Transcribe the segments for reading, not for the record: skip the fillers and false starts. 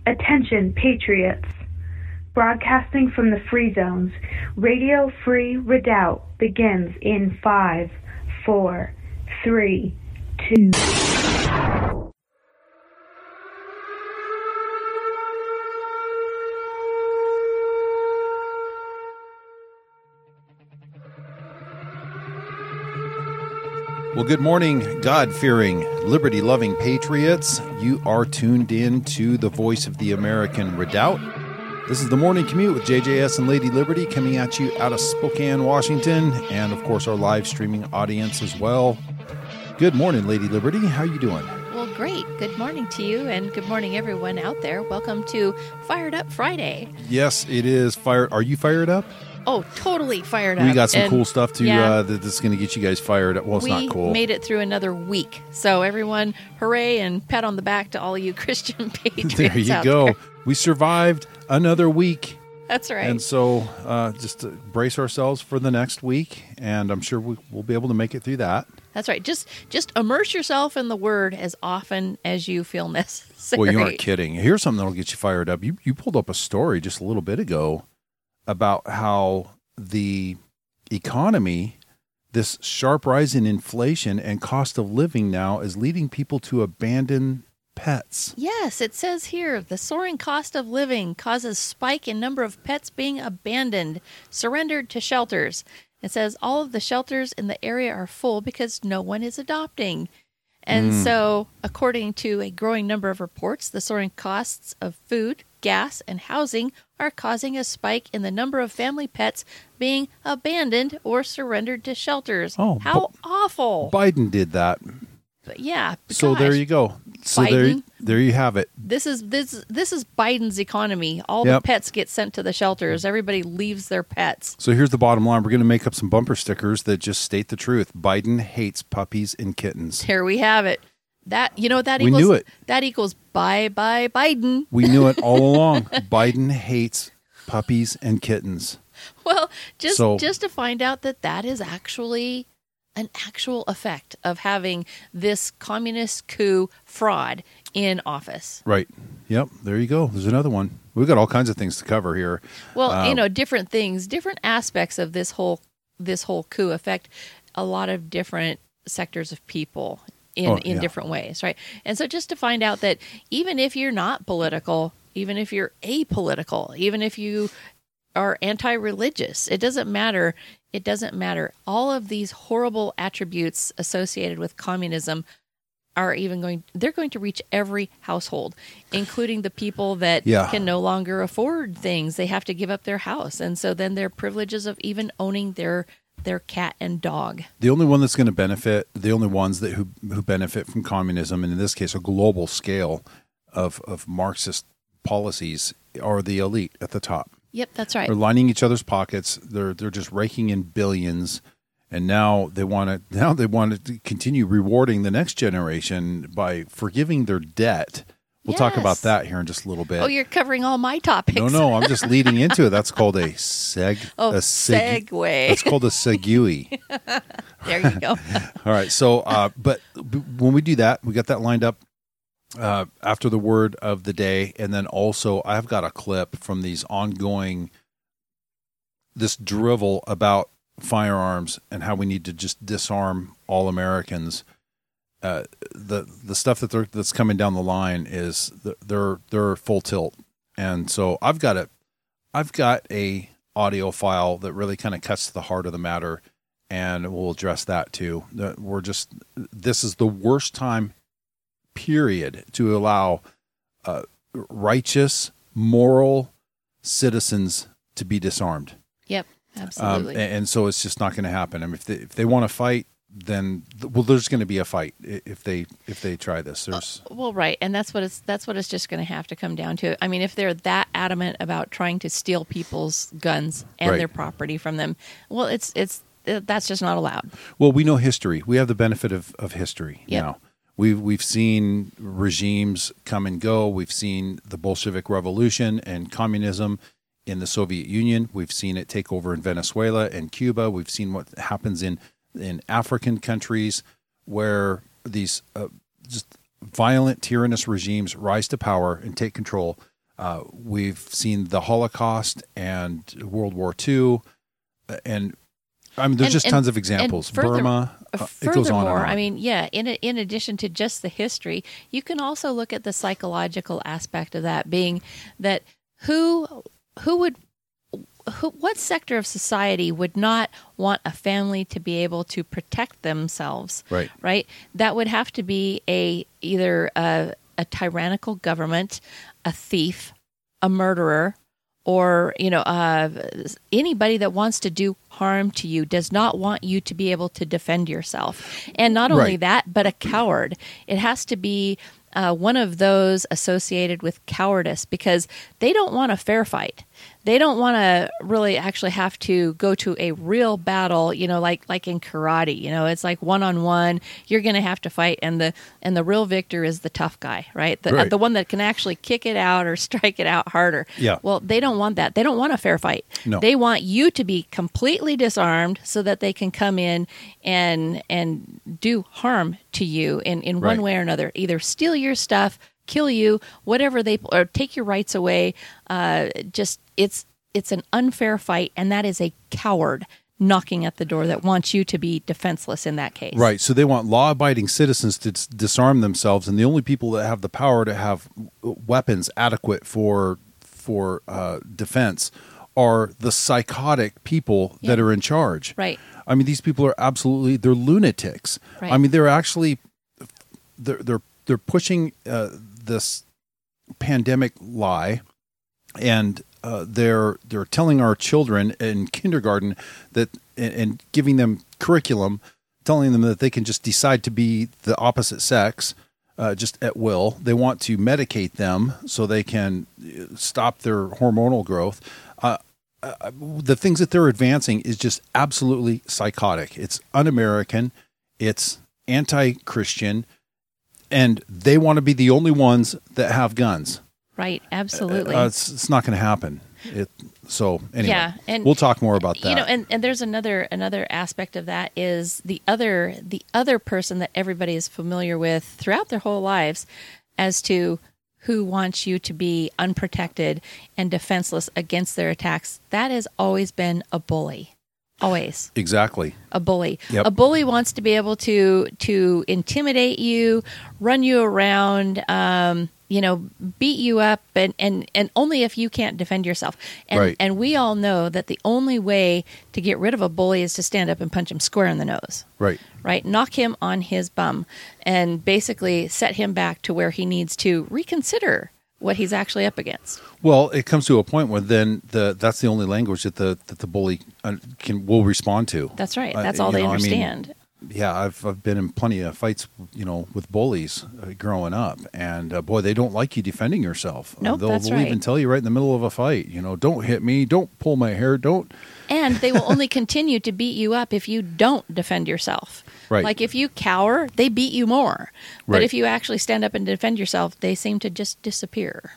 Attention, patriots. Broadcasting from the free zones, Radio Free Redoubt begins in 5, 4, 3, 2. Well, good morning, God-fearing, liberty-loving patriots. You are tuned in to the voice of the American Redoubt. This is the Morning Commute with JJS and Lady Liberty coming at you out of Spokane, Washington, and, of course, our live streaming audience as well. Good morning, Lady Liberty. How are you doing? Well, great. Good morning to you, and good morning, everyone out there. Welcome to Fired Up Friday. Yes, it is. Are you fired up? Oh, totally fired up. We got some cool stuff too that's going to get you guys fired up. Well, it's not cool. We made it through another week. So everyone, hooray and pat on the back to all you Christian patriots. There you go. There. We survived another week. That's right. And so just brace ourselves for the next week, and I'm sure we'll be able to make it through that. That's right. Just immerse yourself in the Word as often as you feel necessary. Well, you aren't kidding. Here's something that'll get you fired up. You pulled up a story just a little bit ago about how the economy, this sharp rise in inflation and cost of living now is leading people to abandon pets. Yes, it says here, the soaring cost of living causes spike in number of pets being abandoned, surrendered to shelters. It says all of the shelters in the area are full because no one is adopting. And so, according to a growing number of reports, the soaring costs of food, gas, and housing are causing a spike in the number of family pets being abandoned or surrendered to shelters. Oh, how awful. Biden did that. Yeah. So there you go. So there you have it. This is Biden's economy. All the pets get sent to the shelters. Everybody leaves their pets. So here's the bottom line. We're going to make up some bumper stickers that just state the truth. Biden hates puppies and kittens. There we have it. That equals, we knew it. That equals bye Biden. We knew it all along. Biden hates puppies and kittens. Well, just to find out that is actually an actual effect of having this communist coup fraud in office. Right. Yep. There you go. There's another one. We've got all kinds of things to cover here. Well, different things, different aspects of this whole coup affect a lot of different sectors of people in different ways, right? And so just to find out that even if you're not political, even if you're apolitical, even if you are anti-religious, it doesn't matter. It doesn't matter. All of these horrible attributes associated with communism they're going to reach every household, including the people that can no longer afford things. They have to give up their house. And so then their privileges of even owning their cat and dog. The only one that's going to benefit, the only ones that who benefit from communism, and in this case a global scale of Marxist policies, are the elite at the top. Yep, that's right. They're lining each other's pockets. They're just raking in billions, and now they want to continue rewarding the next generation by forgiving their debt. We'll talk about that here in just a little bit. Oh, you're covering all my topics. No, I'm just leading into it. That's called a segue. That's called a segue. There you go. All right. So, but when we do that, we got that lined up after the word of the day, and then also I've got a clip from this drivel about firearms and how we need to just disarm all Americans. The stuff that's coming down the line is they're full tilt, and so I've got a audio file that really kind of cuts to the heart of the matter, and we'll address that too. This is the worst time period to allow righteous, moral citizens to be disarmed. Yep, absolutely. And so it's just not going to happen. I mean, if they want to fight, then there's going to be a fight if they try this. Right, and that's what it's just going to have to come down to. I mean, if they're that adamant about trying to steal people's guns and their property from them, well, that's just not allowed. Well, we know history. We have the benefit of history now. We've seen regimes come and go. We've seen the Bolshevik Revolution and communism in the Soviet Union. We've seen it take over in Venezuela and Cuba. We've seen what happens in African countries where these just violent, tyrannous regimes rise to power and take control. We've seen the Holocaust and World War II, and I mean, there's just tons of examples. Burma, it goes on and on. I mean, yeah, in addition to just the history, you can also look at the psychological aspect of that, being that what sector of society would not want a family to be able to protect themselves? Right? That would have to be either a tyrannical government, a thief, a murderer, or anybody that wants to do harm to you does not want you to be able to defend yourself. And not only that, but a coward. It has to be one of those associated with cowardice, because they don't want a fair fight. They don't want to really actually have to go to a real battle, like in karate. It's like one-on-one. You're going to have to fight, and the real victor is the tough guy, right? The one that can actually kick it out or strike it out harder. Yeah. Well, they don't want that. They don't want a fair fight. No. They want you to be completely disarmed so that they can come in and do harm to you in one way or another. Either steal your stuff, kill you, whatever or take your rights away. It's an unfair fight, and that is a coward knocking at the door that wants you to be defenseless in that case. Right. So they want law-abiding citizens to disarm themselves, and the only people that have the power to have weapons adequate for defense are the psychotic people that are in charge. Right. I mean, these people are they're lunatics. Right. I mean, they're actually they're pushing this pandemic lie, and they're telling our children in kindergarten that, and giving them curriculum, telling them that they can just decide to be the opposite sex just at will. They want to medicate them so they can stop their hormonal growth. The things that they're advancing is just absolutely psychotic. It's un-American. It's anti-Christian. And they want to be the only ones that have guns. Right, absolutely. It's not going to happen. So anyway, yeah, and we'll talk more about that. And there's another aspect of that is the other person that everybody is familiar with throughout their whole lives, as to who wants you to be unprotected and defenseless against their attacks. That has always been a bully. Always. Exactly. A bully. Yep. A bully wants to be able to intimidate you, run you around, beat you up, and only if you can't defend yourself. And we all know that the only way to get rid of a bully is to stand up and punch him square in the nose. Right? Knock him on his bum and basically set him back to where he needs to reconsider what he's actually up against. Well, it comes to a point where then that's the only language that the bully will respond to. That's right. That's all they understand. I've been in plenty of fights, with bullies growing up, and boy, they don't like you defending yourself. Nope, they'll even tell you right in the middle of a fight, don't hit me, don't pull my hair, don't. And they will only continue to beat you up if you don't defend yourself. Right. Like if you cower, they beat you more. But Right. if you actually stand up and defend yourself, they seem to just disappear.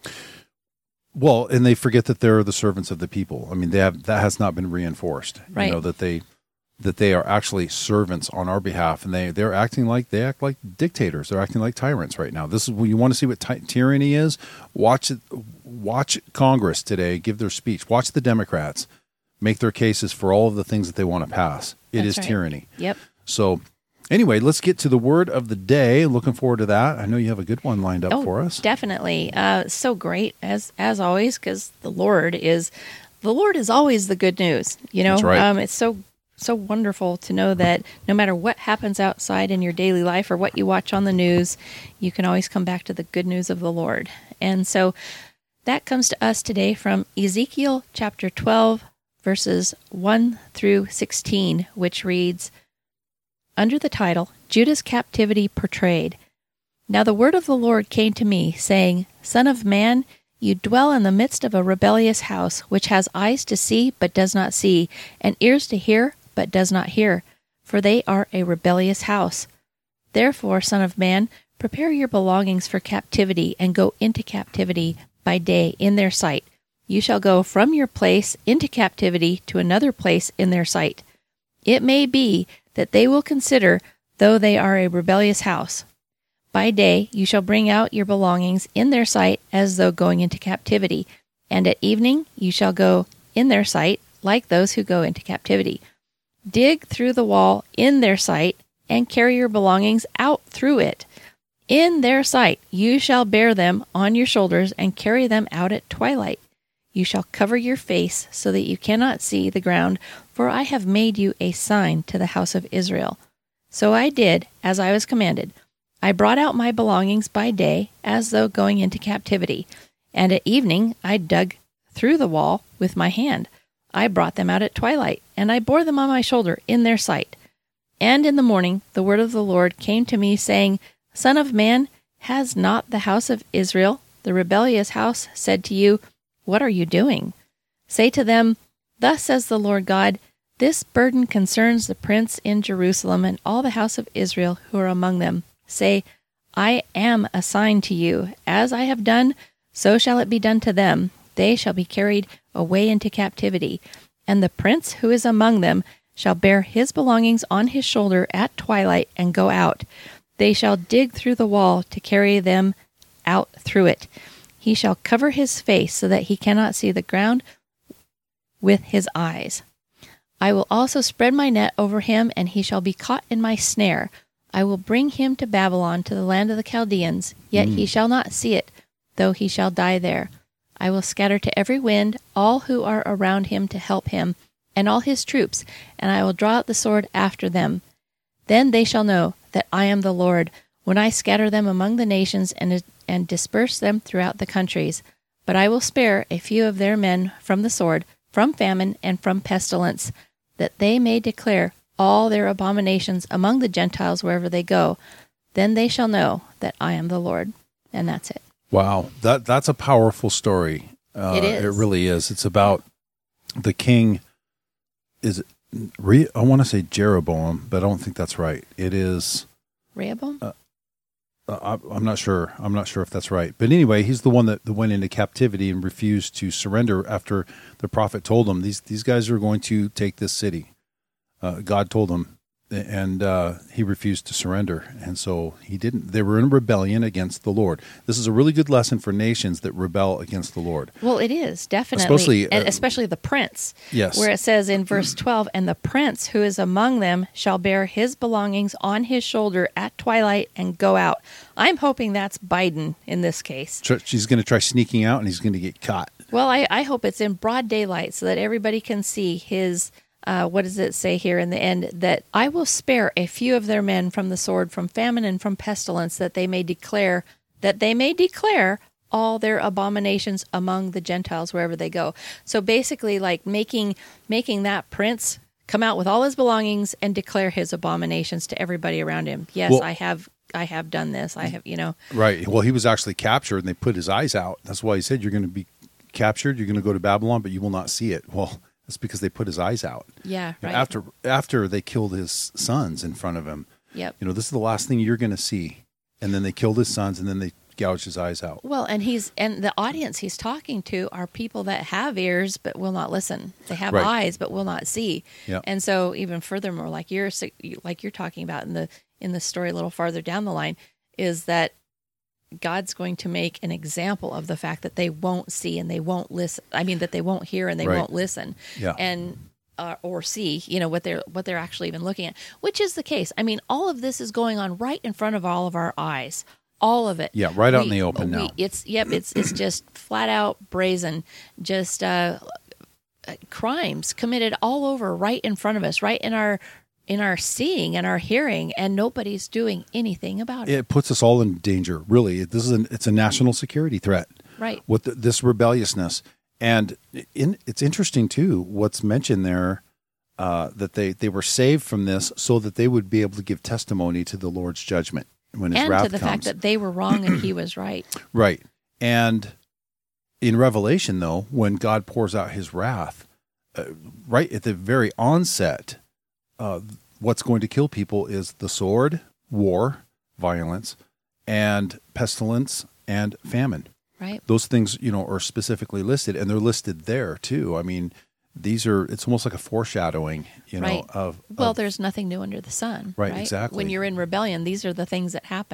Well, and they forget that they're the servants of the people. I mean, that has not been reinforced. Right. That they are actually servants on our behalf, and they act like dictators. They're acting like tyrants right now. This is when you want to see what tyranny is. Watch Congress today give their speech. Watch the Democrats make their cases for all of the things that they want to pass. It is tyranny. Yep. So anyway, let's get to the word of the day. Looking forward to that. I know you have a good one lined up for us. Definitely. So great as always, because the Lord is always the good news. That's right. It's so wonderful to know that no matter what happens outside in your daily life or what you watch on the news, you can always come back to the good news of the Lord. And so that comes to us today from Ezekiel chapter 12, verses 1 through 16, which reads, under the title, Judah's Captivity Portrayed. Now the word of the Lord came to me, saying, Son of man, you dwell in the midst of a rebellious house, which has eyes to see, but does not see, and ears to hear, but does not hear, for they are a rebellious house. Therefore, son of man, prepare your belongings for captivity, and go into captivity by day in their sight. You shall go from your place into captivity to another place in their sight. It may be that they will consider, though they are a rebellious house. By day you shall bring out your belongings in their sight as though going into captivity, and at evening you shall go in their sight like those who go into captivity. Dig through the wall in their sight, and carry your belongings out through it. In their sight you shall bear them on your shoulders, and carry them out at twilight. You shall cover your face, so that you cannot see the ground, for I have made you a sign to the house of Israel. So I did as I was commanded. I brought out my belongings by day, as though going into captivity, and at evening I dug through the wall with my hand. I brought them out at twilight, and I bore them on my shoulder in their sight. And in the morning the word of the Lord came to me, saying, Son of man, has not the house of Israel, the rebellious house, said to you, What are you doing? Say to them, Thus says the Lord God, This burden concerns the prince in Jerusalem and all the house of Israel who are among them. Say, I am a sign to you. As I have done, so shall it be done to them. They shall be carried away into captivity. And the prince who is among them shall bear his belongings on his shoulder at twilight and go out. They shall dig through the wall to carry them out through it. He shall cover his face so that he cannot see the ground with his eyes. I will also spread my net over him, and he shall be caught in my snare. I will bring him to Babylon, to the land of the Chaldeans, yet he shall not see it, though he shall die there. I will scatter to every wind all who are around him to help him, and all his troops, and I will draw out the sword after them. Then they shall know that I am the Lord, when I scatter them among the nations and disperse them throughout the countries. But I will spare a few of their men from the sword, from famine, and from pestilence, that they may declare all their abominations among the Gentiles wherever they go. Then they shall know that I am the Lord. And that's it. Wow, that's a powerful story. It is. It really is. It's about the king. I want to say Jeroboam, but I don't think that's right. It is Rehoboam? I'm not sure. I'm not sure if that's right. But anyway, he's the one that went into captivity and refused to surrender after the prophet told him these guys are going to take this city. God told him, and he refused to surrender, and so he didn't. They were in rebellion against the Lord. This is a really good lesson for nations that rebel against the Lord. Well, it is, definitely. Especially the prince. Yes. Where it says in verse 12, And the prince who is among them shall bear his belongings on his shoulder at twilight and go out. I'm hoping that's Biden in this case. She's going to try sneaking out, and he's going to get caught. Well, I hope it's in broad daylight so that everybody can see his... what does it say here in the end? That I will spare a few of their men from the sword, from famine, and from pestilence, that they may declare all their abominations among the Gentiles wherever they go. So basically, like making that prince come out with all his belongings and declare his abominations to everybody around him. Yes, well, I have done this. I have, Right. Well, he was actually captured, and they put his eyes out. That's why he said, "You're going to be captured. You're going to go to Babylon, but you will not see it." Well. That's because they put his eyes out. Yeah, right. After they killed his sons in front of him. Yep. This is the last thing you're going to see. And then they killed his sons, and then they gouged his eyes out. Well, and the audience he's talking to are people that have ears but will not listen. They have eyes but will not see. Yep. And so even furthermore, like you're talking about in the story a little farther down the line, is that God's going to make an example of the fact that they won't see and they won't listen. I mean, that they won't hear and they won't listen, and or see, what they're actually even looking at, which is the case. I mean, all of this is going on right in front of all of our eyes, all of it. Yeah, right out in the open now. It's just flat out brazen, just crimes committed all over, right in front of us, right in our seeing and our hearing, and nobody's doing anything about it. It puts us all in danger, really. It's a national security threat. Right. With this rebelliousness. And it's interesting, too, what's mentioned there, that they were saved from this so that they would be able to give testimony to the Lord's judgment when his wrath comes. And to the fact that they were wrong and he was right. Right. And in Revelation, though, when God pours out his wrath, right at the very onset, what's going to kill people is the sword, war, violence, and pestilence and famine. Right. Those things, are specifically listed, and they're listed there too. I mean, it's almost like a foreshadowing, right. of. Well, there's nothing new under the sun. Right, exactly. When you're in rebellion, these are the things that happen.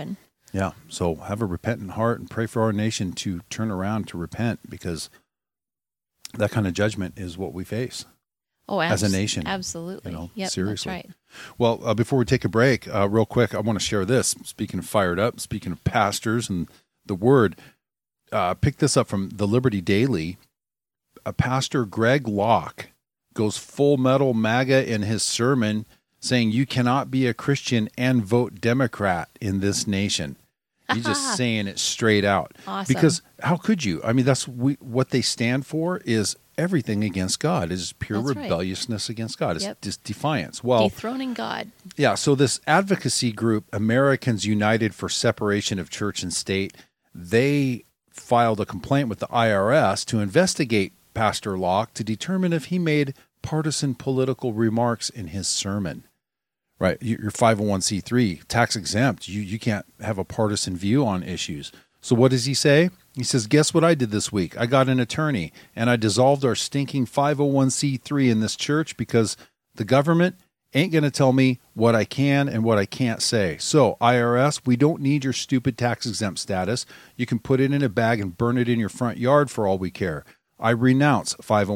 Yeah. So have a repentant heart and pray for our nation to turn around, to repent, because that kind of judgment is what we face. Oh, as a nation. Absolutely. Yep, seriously. That's right. Well, before we take a break, real quick, I want to share this. Speaking of fired up, speaking of pastors and the word, pick this up from the Liberty Daily. Pastor Greg Locke goes full metal MAGA in his sermon, saying you cannot be a Christian and vote Democrat in this nation. He's just saying it straight out. Awesome. Because how could you? I mean, what they stand for is everything against God. It's pure rebelliousness against God. It's just defiance. Well, dethroning God. Yeah. So this advocacy group, Americans United for Separation of Church and State, they filed a complaint with the IRS to investigate Pastor Locke to determine if he made partisan political remarks in his sermon. Right. You're 501c3, tax exempt. You can't have a partisan view on issues. So what does he say? He says, guess what I did this week? I got an attorney and I dissolved our stinking 501c3 in this church because the government ain't going to tell me what I can and what I can't say. So IRS, we don't need your stupid tax exempt status. You can put it in a bag and burn it in your front yard for all we care. I renounce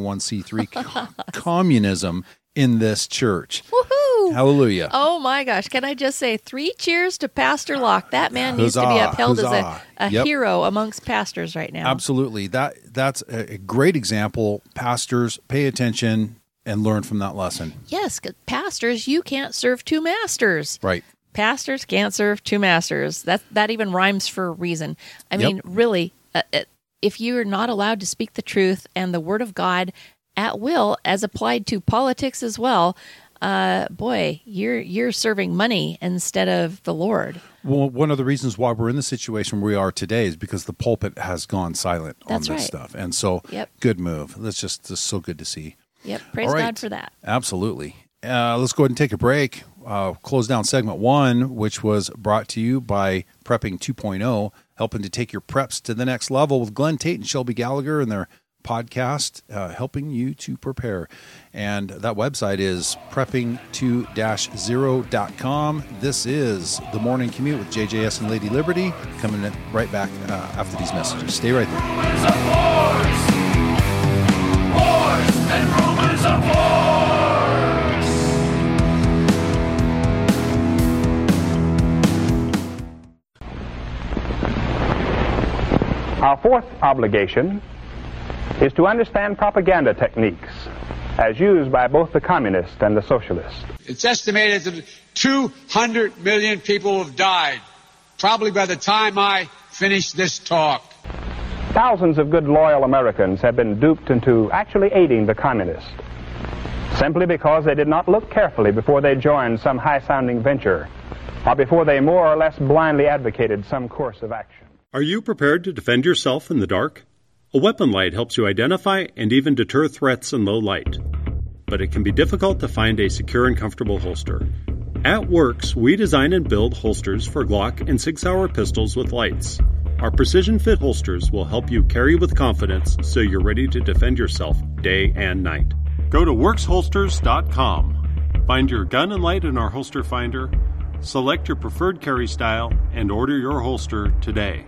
501c3 communism in this church. Woohoo! Hallelujah. Oh my gosh. Can I just say 3 cheers to Pastor Locke? That man needs to be upheld as a hero amongst pastors right now. Absolutely. That's a great example. Pastors, pay attention and learn from that lesson. Yes, 'cause pastors, you can't serve 2 masters. Right. Pastors can't serve 2 masters. That even rhymes for a reason. I mean, really, if you're not allowed to speak the truth and the word of God at will, as applied to politics as well, boy, you're serving money instead of the Lord. Well, one of the reasons why we're in the situation we are today is because the pulpit has gone silent on this stuff. And so, good move. That's just so good to see. Yep. Praise God for that. Absolutely. Let's go ahead and take a break. Close down segment 1, which was brought to you by Prepping 2.0, helping to take your preps to the next level with Glenn Tate and Shelby Gallagher and their podcast, helping you to prepare. And that website is prepping2-0.com. This is The Morning Commute with JJS and Lady Liberty, coming right back after these messages. Stay right there. Wars and rumors of wars. Our fourth obligation is to understand propaganda techniques as used by both the communists and the socialists. It's estimated that 200 million people have died, probably by the time I finish this talk. Thousands of good, loyal Americans have been duped into actually aiding the communists, simply because they did not look carefully before they joined some high-sounding venture, or before they more or less blindly advocated some course of action. Are you prepared to defend yourself in the dark? A weapon light helps you identify and even deter threats in low light. But it can be difficult to find a secure and comfortable holster. At Works, we design and build holsters for Glock and Sig Sauer pistols with lights. Our precision fit holsters will help you carry with confidence so you're ready to defend yourself day and night. Go to WorksHolsters.com. Find your gun and light in our holster finder, select your preferred carry style, and order your holster today.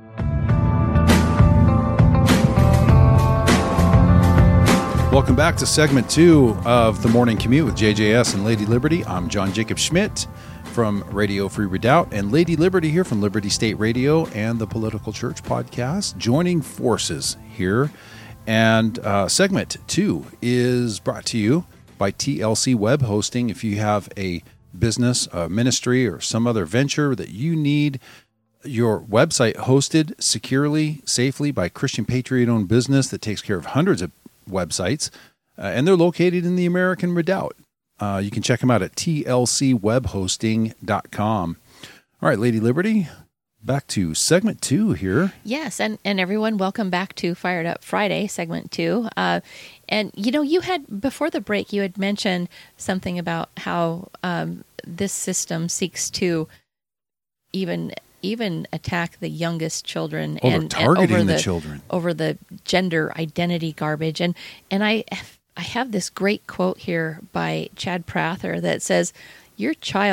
Welcome back to segment 2 of The Morning Commute with JJS and Lady Liberty. I'm John Jacob Schmidt from Radio Free Redoubt, and Lady Liberty here from Liberty State Radio and the Political Church podcast, joining forces here. And segment 2 is brought to you by TLC Web Hosting. If you have a business, a ministry, or some other venture that you need your website hosted securely, safely by Christian Patriot-owned business that takes care of hundreds of websites, and they're located in the American Redoubt. You can check them out at tlcwebhosting.com. All right, Lady Liberty, back to segment 2 here. Yes, and everyone, welcome back to Fired Up Friday, segment 2. And, you had, before the break, you had mentioned something about how this system seeks to even attack the youngest children and targeting the children over the gender identity garbage. And I have this great quote here by Chad Prather that says, "Your child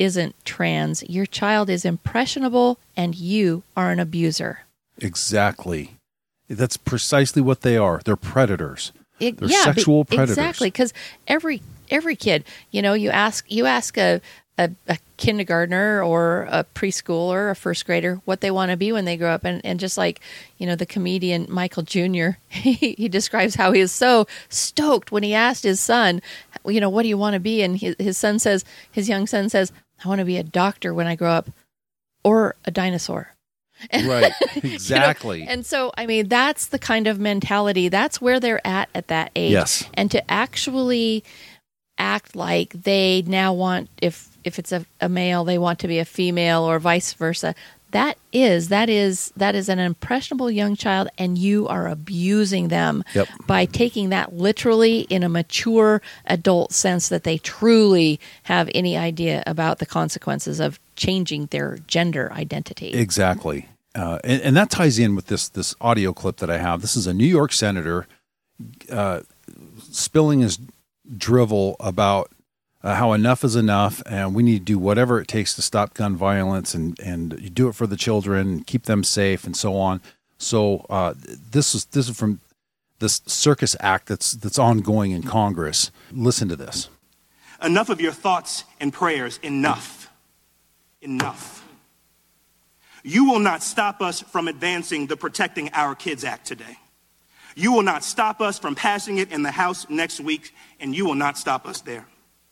isn't trans. Your child is impressionable, and you are an abuser. Exactly. That's precisely what they are. They're predators. They're sexual predators. Exactly, because every kid, you ask a kindergartner or a preschooler, a first grader, what they want to be when they grow up. And just like, the comedian Michael Jr., he describes how he is so stoked when he asked his son, what do you want to be? And his young son says, I want to be a doctor when I grow up, or a dinosaur. Right, exactly. And so, that's the kind of mentality, that's where they're at that age. Yes. And to actually act like they now want, if it's a male, they want to be a female, or vice versa. That is an impressionable young child, and you are abusing them by taking that literally in a mature adult sense, that they truly have any idea about the consequences of changing their gender identity. Exactly. And that ties in with this audio clip that I have. This is a New York senator spilling his drivel about how enough is enough, and we need to do whatever it takes to stop gun violence, and you do it for the children, keep them safe, and so on. So this is from this circus act that's ongoing in Congress. Listen to this. Enough of your thoughts and prayers. Enough. You will not stop us from advancing the Protecting Our Kids Act today. You will not stop us from passing it in the House next week, and you will not stop us there.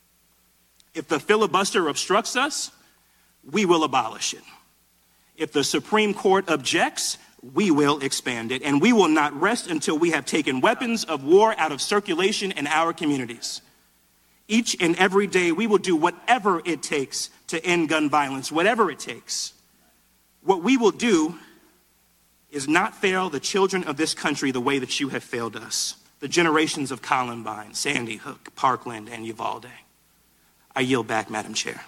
If the filibuster obstructs us, we will abolish it. If the Supreme Court objects, we will expand it, and we will not rest until we have taken weapons of war out of circulation in our communities. Each and every day, we will do whatever it takes to end gun violence, whatever it takes. What we will do is not fail the children of this country the way that you have failed us, the generations of Columbine, Sandy Hook, Parkland, and Uvalde. I yield back, Madam Chair.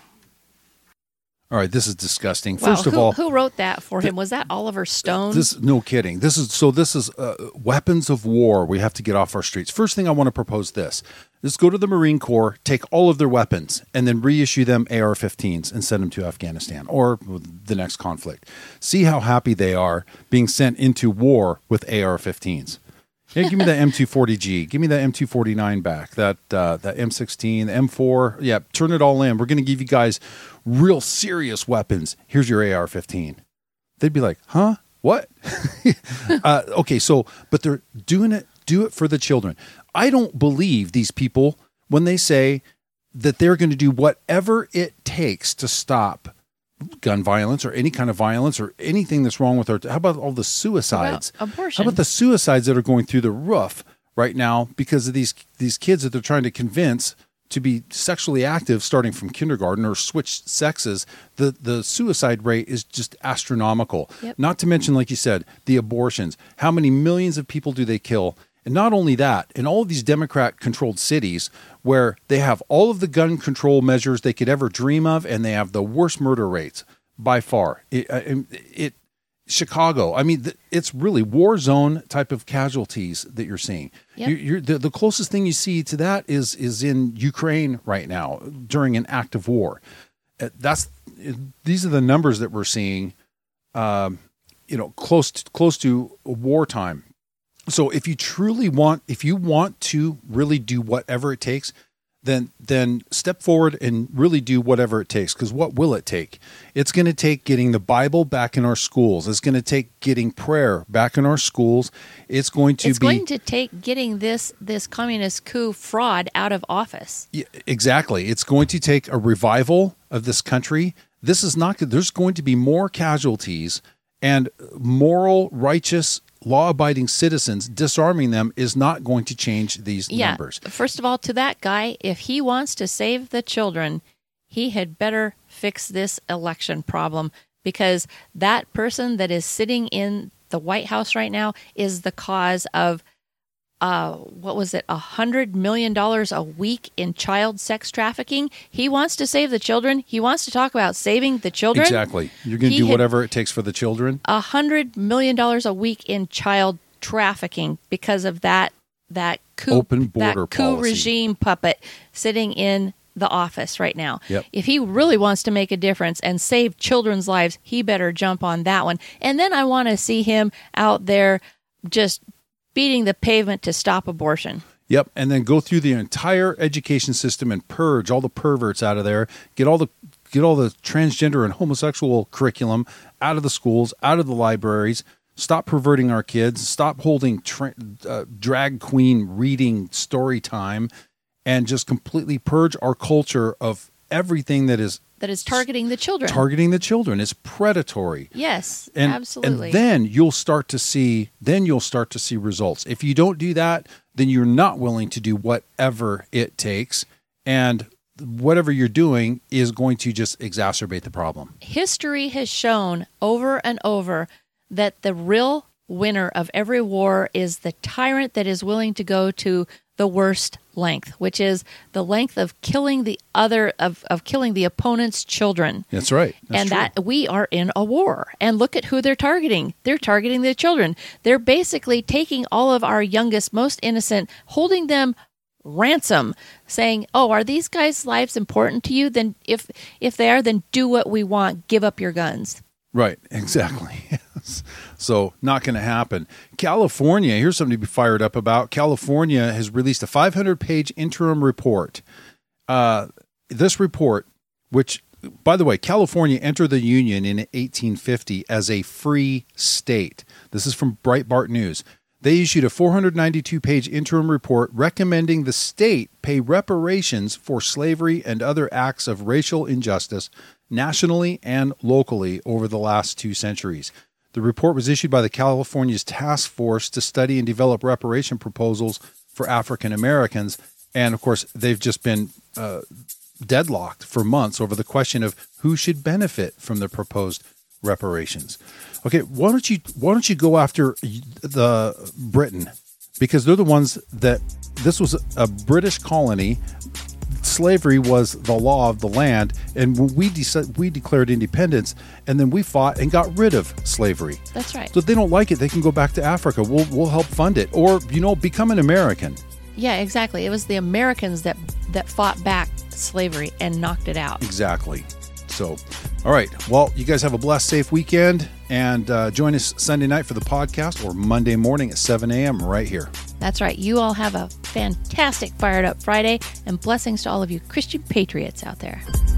All right, this is disgusting. Wow, First of all, who wrote that for him? Was that Oliver Stone? No kidding. This is weapons of war. We have to get off our streets. First thing I want to propose this. Let's go to the Marine Corps, take all of their weapons, and then reissue them AR-15s and send them to Afghanistan or the next conflict. See how happy they are being sent into war with AR-15s. Yeah, give me that M240G. Give me that M249 back. That M16, the M4. Yeah, turn it all in. We're going to give you guys real serious weapons. Here's your AR-15. They'd be like, huh? What? Okay, but they're doing it. Do it for the children. I don't believe these people when they say that they're going to do whatever it takes to stop gun violence or any kind of violence or anything that's wrong with our. How about all the suicides? Abortion. How about the suicides that are going through the roof right now because of these kids that they're trying to convince to be sexually active starting from kindergarten or switch sexes? The suicide rate is just astronomical. Yep. Not to mention, like you said, the abortions. How many millions of people do they kill? And not only that, in all of these Democrat-controlled cities where they have all of the gun control measures they could ever dream of, and they have the worst murder rates by far. Chicago, it's really war zone type of casualties that you're seeing. Yep. The closest thing you see to that is in Ukraine right now during an act of war. These are the numbers that we're seeing, close to wartime. So if you want to really do whatever it takes, then step forward and really do whatever it takes. Because what will it take? It's going to take getting the Bible back in our schools. It's going to take getting prayer back in our schools. It's going to take getting this communist coup fraud out of office. Yeah, exactly. It's going to take a revival of this country. There's going to be more casualties, and moral, righteous, law-abiding citizens disarming them is not going to change these numbers. First of all, to that guy, if he wants to save the children, he had better fix this election problem, because that person that is sitting in the White House right now is the cause of $100 million a week in child sex trafficking. He wants to save the children. He wants to talk about saving the children. Exactly. You're going to do whatever it takes for the children. $100 million a week in child trafficking because of that coup, open border that coup policy. Regime puppet sitting in the office right now. Yep. If he really wants to make a difference and save children's lives, he better jump on that one. And then I want to see him out there just beating the pavement to stop abortion. Yep, and then go through the entire education system and purge all the perverts out of there. Get all the transgender and homosexual curriculum out of the schools, out of the libraries. Stop perverting our kids. Stop holding drag queen reading story time, and just completely purge our culture of everything that is targeting the children. Targeting the children is predatory. Yes, and, absolutely. And then you'll start to see results. If you don't do that, then you're not willing to do whatever it takes, and whatever you're doing is going to just exacerbate the problem. History has shown over and over that the real winner of every war is the tyrant that is willing to go to the worst length, which is the length of killing the killing the opponent's children. That's right. That's true. That we are in a war. And look at who they're targeting. They're targeting the children. They're basically taking all of our youngest, most innocent, holding them ransom, saying, "Oh, are these guys' lives important to you? Then if they are, then do what we want. Give up your guns." Right, exactly. So not going to happen. California, here's something to be fired up about. California has released a 500-page interim report. This report, which, by the way, California entered the Union in 1850 as a free state. This is from Breitbart News. They issued a 492-page interim report recommending the state pay reparations for slavery and other acts of racial injustice nationally and locally over the last 2 centuries. The report was issued by the California's Task Force to study and develop reparation proposals for African Americans. And, of course, they've just been deadlocked for months over the question of who should benefit from the proposed reparations. Okay, why don't you go after the Britain, because they're the ones that this was a British colony. Slavery was the law of the land, and when we declared independence, and then we fought and got rid of slavery. That's right. So if they don't like it, they can go back to Africa. We'll help fund it, or become an American. Yeah, exactly. It was the Americans that fought back slavery and knocked it out. Exactly. So, all right. Well, you guys have a blessed, safe weekend, and join us Sunday night for the podcast, or Monday morning at 7 a.m. right here. That's right. You all have a fantastic Fired Up Friday, and blessings to all of you Christian patriots out there.